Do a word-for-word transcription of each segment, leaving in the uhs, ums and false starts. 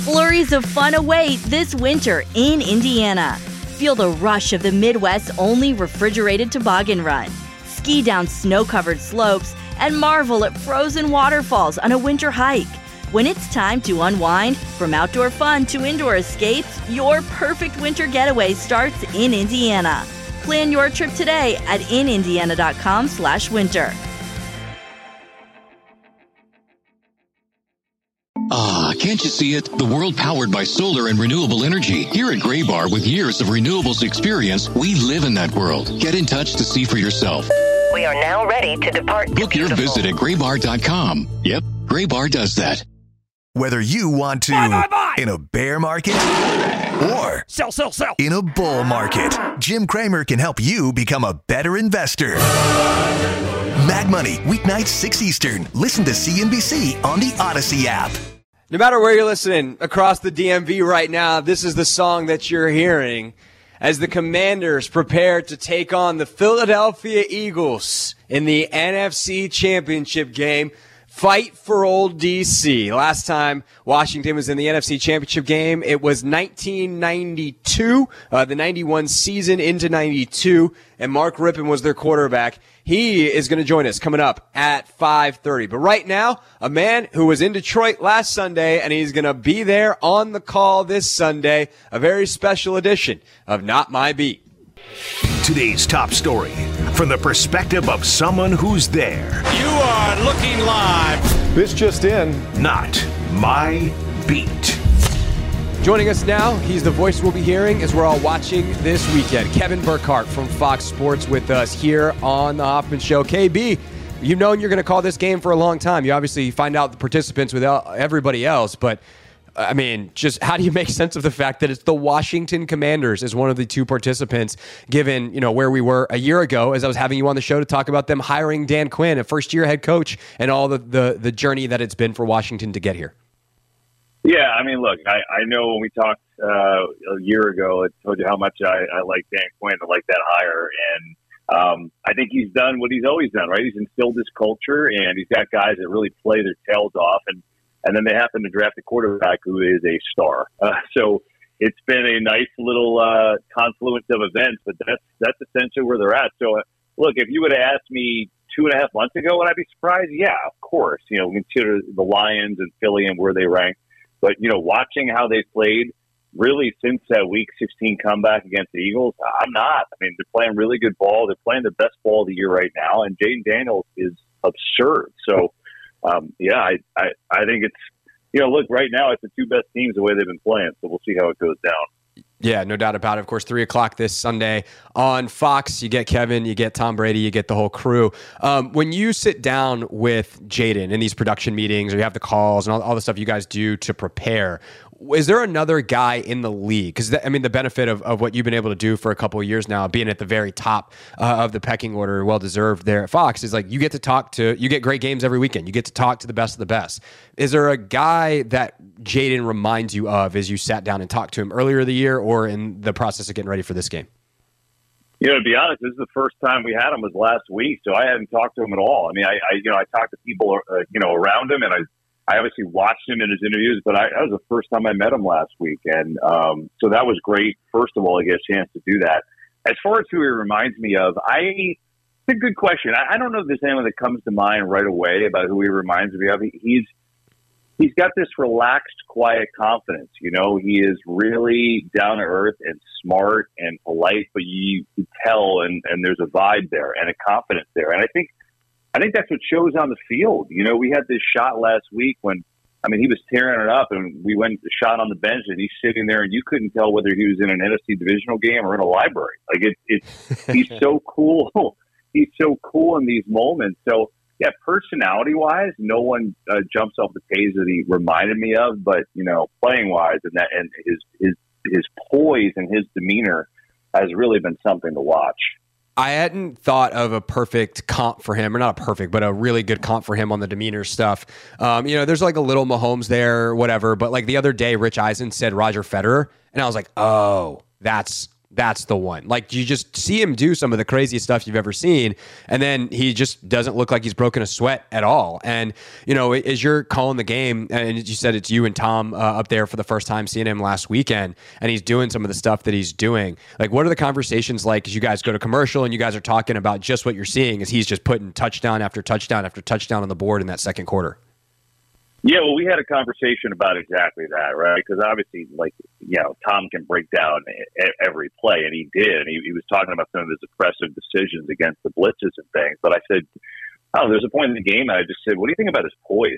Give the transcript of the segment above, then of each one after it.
Flurries of fun await this winter in Indiana. Feel the rush of the Midwest's only refrigerated toboggan run. Ski down snow-covered slopes and marvel at frozen waterfalls on a winter hike. When it's time to unwind, from outdoor fun to indoor escapes, your perfect winter getaway starts in Indiana. Plan your trip today at in indiana dot com slash winter. Ah, can't you see it? The world powered by solar and renewable energy. Here at Graybar, with years of renewables experience, we live in that world. Get in touch to see for yourself. We are now ready to depart. Book your visit at graybar dot com. Yep, Graybar does that. Whether you want to buy, buy, buy. in a bear market or sell, sell, sell. in a bull market, Jim Cramer can help you become a better investor. Mag Money, weeknights six Eastern. Listen to C N B C on the Odyssey app. No matter where you're listening across the D M V right now, this is the song that you're hearing as the Commanders prepare to take on the Philadelphia Eagles in the N F C Championship game. Fight for old D C. Last time Washington was in the N F C Championship game, it was nineteen ninety-two, uh, the ninety-one season into ninety-two, and Mark Rippon was their quarterback. He is going to join us coming up at five thirty. But right now, a man who was in Detroit last Sunday, and he's going to be there on the call this Sunday, a very special edition of Not My Beat. Today's top story from the perspective of someone who's there. You are looking live. This just in, Not My Beat. Joining us now, he's the voice we'll be hearing as we're all watching this weekend. Kevin Burkhardt from Fox Sports with us here on The Hoffman Show. K B, you've known you're going to call this game for a long time. You obviously find out the participants with everybody else, but I mean, just how do you make sense of the fact that it's the Washington Commanders as one of the two participants, given, you know, where we were a year ago as I was having you on the show to talk about them hiring Dan Quinn, a first-year head coach, and all the, the, the journey that it's been for Washington to get here? Yeah, I mean, look, I, I know when we talked uh, a year ago, I told you how much I, I like Dan Quinn, I like that hire, and um, I think he's done what he's always done, right? He's instilled this culture, and he's got guys that really play their tails off, and And then they happen to draft a quarterback who is a star. Uh, so it's been a nice little uh, confluence of events, but that's that's essentially where they're at. So, uh, look, if you would have asked me two and a half months ago, would I be surprised? Yeah, of course. You know, consider the Lions and Philly and where they rank. But, you know, watching how they played really since that Week sixteen comeback against the Eagles, I'm not. I mean, they're playing really good ball. They're playing the best ball of the year right now, and Jaden Daniels is absurd. So, Um, yeah, I, I, I think it's, you know, look, right now it's the two best teams the way they've been playing, so we'll see how it goes down. Yeah, no doubt about it. Of course, three o'clock this Sunday on Fox. You get Kevin, you get Tom Brady, you get the whole crew. Um, when you sit down with Jaden in these production meetings, or you have the calls and all, all the stuff you guys do to prepare, is there another guy in the league? Because, I mean, the benefit of, of what you've been able to do for a couple of years now, being at the very top uh, of the pecking order, well-deserved there at Fox, is like you get to talk to, you get great games every weekend. You get to talk to the best of the best. Is there a guy that Jaden reminds you of as you sat down and talked to him earlier in the year or in the process of getting ready for this game? You know, to be honest, this is the first time we had him was last week, so I hadn't talked to him at all. I mean, I, I you know, I talked to people, uh, you know, around him, and I I obviously watched him in his interviews, but I, that was the first time I met him last week. And um, so that was great. First of all, I get a chance to do that. As far as who he reminds me of, I it's a good question. I, I don't know if there's anyone that comes to mind right away about who he reminds me of. He, he's he's got this relaxed, quiet confidence. You know, he is really down to earth and smart and polite, but you can tell, and, and there's a vibe there and a confidence there. And I think I think that's what shows on the field. You know, we had this shot last week when, I mean, he was tearing it up, and we went shot on the bench, and he's sitting there, and you couldn't tell whether he was in an N F C divisional game or in a library. Like, it, it's he's so cool. He's so cool in these moments. So, yeah, personality-wise, no one uh, jumps off the page that he reminded me of, but, you know, playing-wise and that and his, his, his poise and his demeanor has really been something to watch. I hadn't thought of a perfect comp for him, or not a perfect, but a really good comp for him on the demeanor stuff. Um, you know, there's like a little Mahomes there, or whatever. But like the other day, Rich Eisen said Roger Federer, and I was like, oh, that's that's the one. Like, you just see him do some of the craziest stuff you've ever seen, and then he just doesn't look like he's broken a sweat at all. And, you know, as you're calling the game, and you said it's you and Tom uh, up there for the first time seeing him last weekend, and he's doing some of the stuff that he's doing. Like, what are the conversations like as you guys go to commercial and you guys are talking about just what you're seeing as he's just putting touchdown after touchdown after touchdown on the board in that second quarter? Yeah, well, we had a conversation about exactly that, right? Because obviously, like, you know, Tom can break down every play, and he did. He, he was talking about some of his impressive decisions against the blitzes and things. But I said, oh, there's a point in the game, and I just said, what do you think about his poise?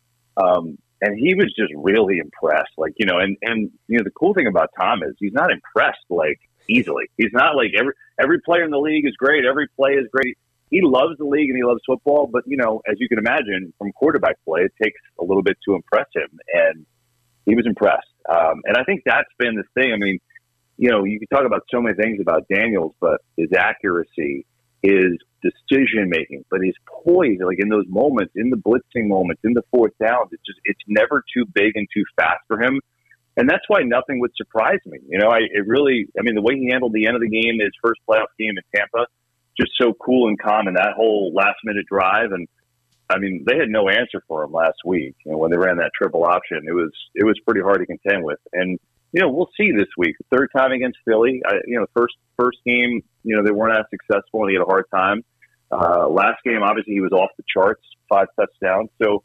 Um, and he was just really impressed. Like, you know, and, and, you know, the cool thing about Tom is he's not impressed, like, easily. He's not like every every player in the league is great. Every play is great. He loves the league and he loves football, but, you know, as you can imagine, from quarterback play, it takes a little bit to impress him, and he was impressed. Um, and I think that's been the thing. I mean, you know, you can talk about so many things about Daniels, but his accuracy, his decision-making, but his poise, like in those moments, in the blitzing moments, in the fourth downs, it's just, it's never too big and too fast for him. And that's why nothing would surprise me. You know, I it really, I mean, the way he handled the end of the game, his first playoff game in Tampa, just so cool and calm in that whole last minute drive. And I mean, they had no answer for him last week. You know, when they ran that triple option, it was, it was pretty hard to contend with. And, you know, we'll see this week, third time against Philly. I, you know, first, first game, you know, they weren't as successful and he had a hard time. Uh, last game, obviously he was off the charts, five touchdowns. So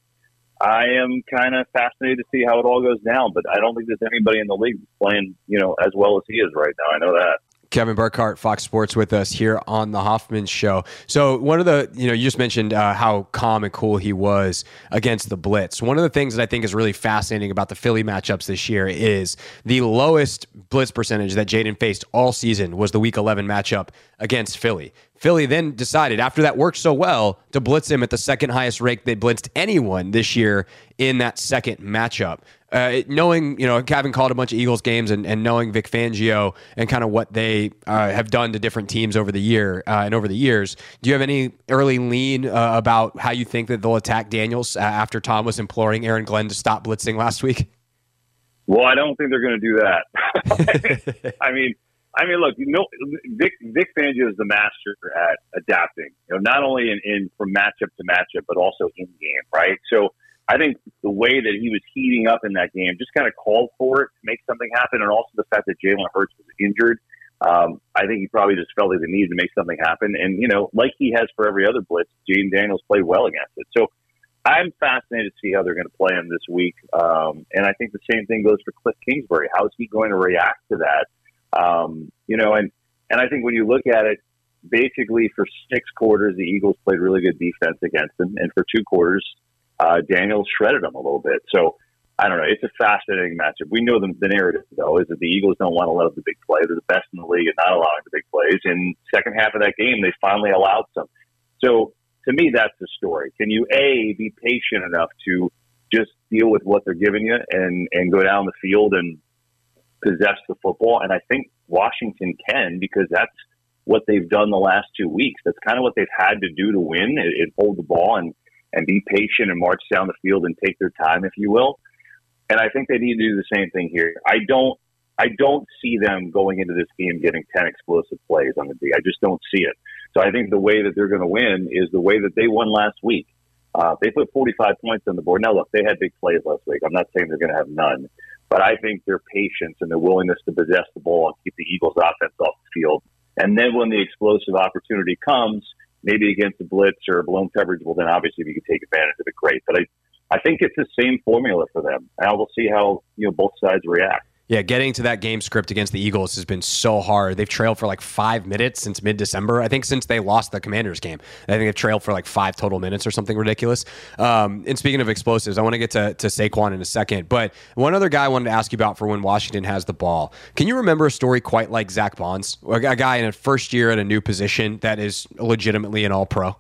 I am kind of fascinated to see how it all goes down, but I don't think there's anybody in the league playing, you know, as well as he is right now. I know that. Kevin Burkhardt, Fox Sports, with us here on the Hoffman Show. So one of the, you know, you just mentioned uh, how calm and cool he was against the blitz. One of the things that I think is really fascinating about the Philly matchups this year is the lowest blitz percentage that Jayden faced all season was the Week eleven matchup against Philly. Philly then decided, after that worked so well, to blitz him at the second highest rate they blitzed anyone this year in that second matchup. Uh, knowing, you know, having called a bunch of Eagles games and, and knowing Vic Fangio and kind of what they uh, have done to different teams over the year uh, and over the years, do you have any early lean uh, about how you think that they'll attack Daniels uh, after Tom was imploring Aaron Glenn to stop blitzing last week? Well, I don't think they're going to do that. I mean, I mean, look, you know, Vic, Vic Fangio is the master at adapting. You know, not only in, in from matchup to matchup, but also in game, right? So I think the way that he was heating up in that game just kind of called for it to make something happen, and also the fact that Jalen Hurts was injured. Um, I think he probably just felt like he needed to make something happen. And, you know, like he has for every other blitz, Jayden Daniels played well against it. So I'm fascinated to see how they're going to play him this week. Um, and I think the same thing goes for Cliff Kingsbury. How is he going to react to that? Um, you know, and, and I think when you look at it, basically for six quarters, the Eagles played really good defense against them. And for two quarters, uh, Daniels shredded them a little bit. So I don't know. It's a fascinating matchup. We know the, the narrative, though, is that the Eagles don't want to let up the big play. They're the best in the league at not allowing the big plays. In the second half of that game, they finally allowed some. So to me, that's the story. Can you, A, be patient enough to just deal with what they're giving you and, and go down the field and possess the football? And I think Washington can, because that's what they've done the last two weeks. That's kind of what they've had to do to win, is, is hold the ball and, and be patient and march down the field and take their time, if you will. And I think they need to do the same thing here. I don't I don't see them going into this game getting ten explosive plays on the D. I just don't see it. So I think the way that they're going to win is the way that they won last week. Uh, they put forty-five points on the board. Now, look, they had big plays last week. I'm not saying they're going to have none. But I think their patience and their willingness to possess the ball and keep the Eagles' offense off the field. And then when the explosive opportunity comes, maybe against a blitz or a blown coverage, well, then obviously if you can take advantage of it, great. But I I think it's the same formula for them. And we'll see how, you know, both sides react. Yeah, getting to that game script against the Eagles has been so hard. They've trailed for like five minutes since mid-December. I think since they lost the Commanders game. I think they've trailed for like five total minutes or something ridiculous. Um, and speaking of explosives, I want to get to, to Saquon in a second. But one other guy I wanted to ask you about for when Washington has the ball. Can you remember a story quite like Zach Bonds? A guy in a first year at a new position that is legitimately an all-pro?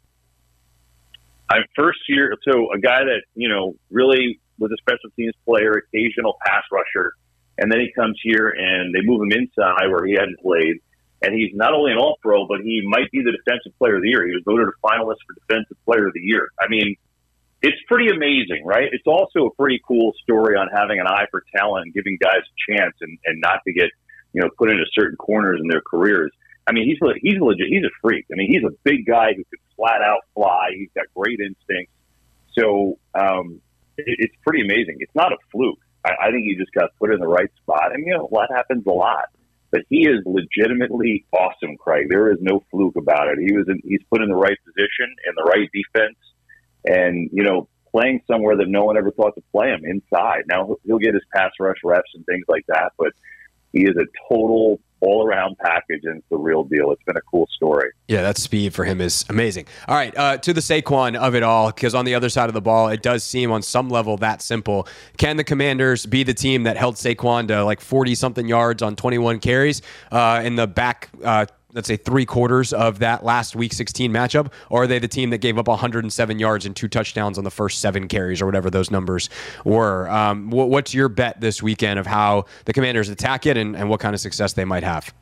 I'm first year, so a guy that, you know, really was a special teams player, occasional pass rusher, and then he comes here and they move him inside where he hadn't played, and he's not only an all-pro, but he might be the defensive player of the year. He was voted a finalist for defensive player of the year. I mean, it's pretty amazing, right? It's also a pretty cool story on having an eye for talent and giving guys a chance and, and not to get you know, put into certain corners in their careers. I mean, he's he's legit. He's a freak. I mean, he's a big guy who could flat out fly. He's got great instincts. So um, it, it's pretty amazing. It's not a fluke. I, I think he just got put in the right spot. And, you know, that happens a lot. But he is legitimately awesome, Craig. There is no fluke about it. He was in, he's put in the right position, in the right defense, and, you know, playing somewhere that no one ever thought to play him, inside. Now, he'll get his pass rush reps and things like that, but he is a total all-around package, and it's the real deal. It's been a cool story. Yeah, that speed for him is amazing. All right, uh, to the Saquon of it all, because on the other side of the ball, it does seem on some level that simple. Can the Commanders be the team that held Saquon to like forty-something yards on twenty-one carries uh, in the back, uh, let's say, three quarters of that last Week sixteen matchup? Or are they the team that gave up one hundred seven yards and two touchdowns on the first seven carries or whatever those numbers were? Um, wh- what's your bet this weekend of how the Commanders attack it and, and what kind of success they might have?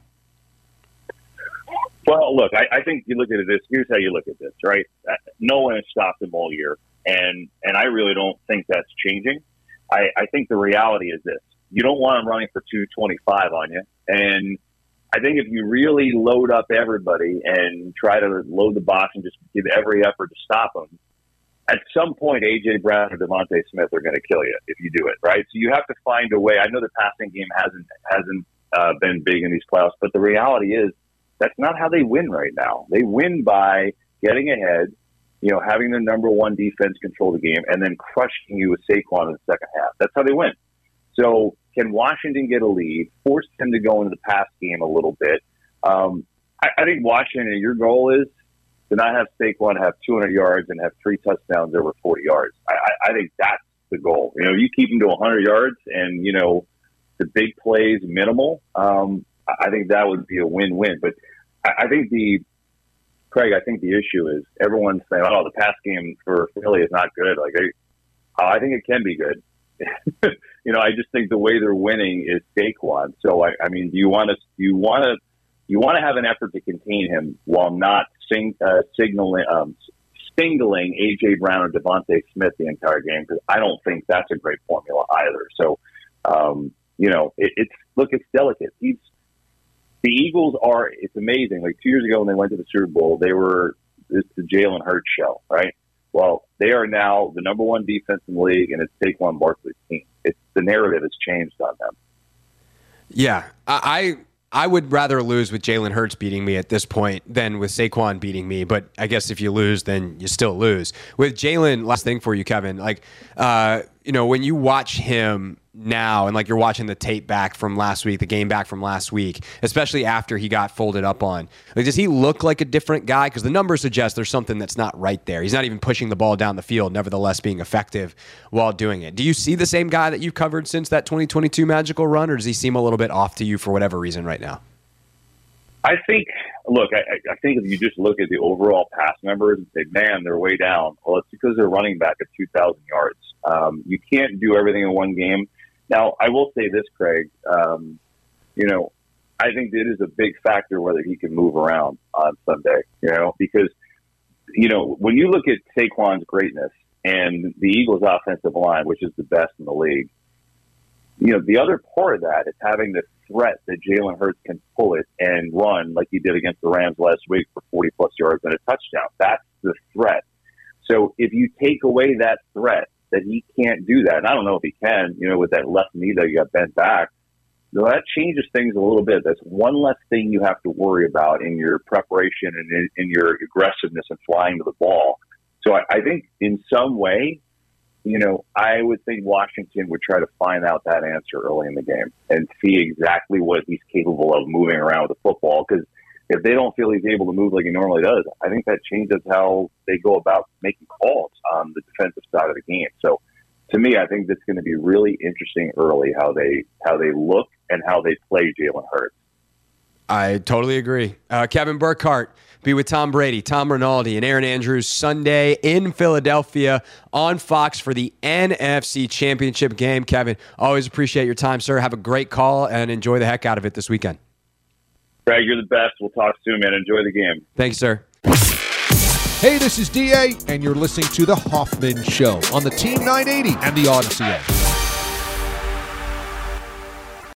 Well, look, I, I think you look at it this. Here's how you look at this, right? Uh, no one has stopped him all year, and and I really don't think that's changing. I, I think the reality is this: you don't want him running for two twenty-five on you, and I think if you really load up everybody and try to load the box and just give every effort to stop him, at some point A J Brown or Devontae Smith are going to kill you if you do it, right? So you have to find a way. I know the passing game hasn't hasn't uh, been big in these playoffs, but the reality is, that's not how they win right now. They win by getting ahead, you know, having their number one defense control the game, and then crushing you with Saquon in the second half. That's how they win. So can Washington get a lead, force them to go into the pass game a little bit? Um, I, I think Washington, your goal is to not have Saquon have two hundred yards and have three touchdowns over forty yards. I, I, I think that's the goal. You know, you keep him to one hundred yards and, you know, the big plays minimal. Um, I think that would be a win-win. But I think the Craig, I think the issue is everyone's saying, "Oh, the pass game for Philly is not good." Like, I, I think it can be good. you know, I just think the way they're winning is Saquon. So, I, I mean, do you want to you want to you want to have an effort to contain him while not sing, uh, signaling um, singling A J Brown or Devontae Smith the entire game? Because I don't think that's a great formula either. So, um, you know, it, it's look, it's delicate. He's The Eagles are, it's amazing. Like two years ago when they went to the Super Bowl, they were, it's the Jalen Hurts show, right? Well, they are now the number one defense in the league, and it's Saquon Barkley's team. It's the narrative has changed on them. Yeah, I I would rather lose with Jalen Hurts beating me at this point than with Saquon beating me. But I guess if you lose, then you still lose. With Jalen, last thing for you, Kevin, like, uh, you know, when you watch him now and like you're watching the tape back from last week, the game back from last week, especially after he got folded up on, like, does he look like a different guy? Because the numbers suggest there's something that's not right there. He's not even pushing the ball down the field, nevertheless being effective while doing it. Do you see the same guy that you've covered since that twenty twenty-two magical run, or does he seem a little bit off to you for whatever reason right now? I think, look, I, I think if you just look at the overall pass numbers and say, man, they're way down. Well, it's because they're running back at two thousand yards. Um, you can't do everything in one game. Now, I will say this, Craig, um, you know, I think it is a big factor whether he can move around on Sunday, you know, because, you know, when you look at Saquon's greatness and the Eagles' offensive line, which is the best in the league, you know, the other part of that is having the threat that Jalen Hurts can pull it and run like he did against the Rams last week for forty-plus yards and a touchdown. That's the threat. So if you take away that threat, that he can't do that. And I don't know if he can, you know, with that left knee that you got bent back. So that changes things a little bit. That's one less thing you have to worry about in your preparation and in, in your aggressiveness and flying to the ball. So I, I think in some way, you know, I would think Washington would try to find out that answer early in the game and see exactly what he's capable of moving around with the football. Because if they don't feel he's able to move like he normally does, I think that changes how they go about making calls on the defensive side of the game. So to me, I think that's going to be really interesting early how they how they look and how they play Jalen Hurts. I totally agree. Uh, Kevin Burkhardt be with Tom Brady, Tom Rinaldi, and Aaron Andrews Sunday in Philadelphia on Fox for the N F C Championship game. Kevin, always appreciate your time, sir. Have a great call and enjoy the heck out of it this weekend. Greg, you're the best. We'll talk soon, man. Enjoy the game. Thanks, sir. Hey, this is D A, and you're listening to The Hoffman Show on the Team nine eighty and the Odyssey app.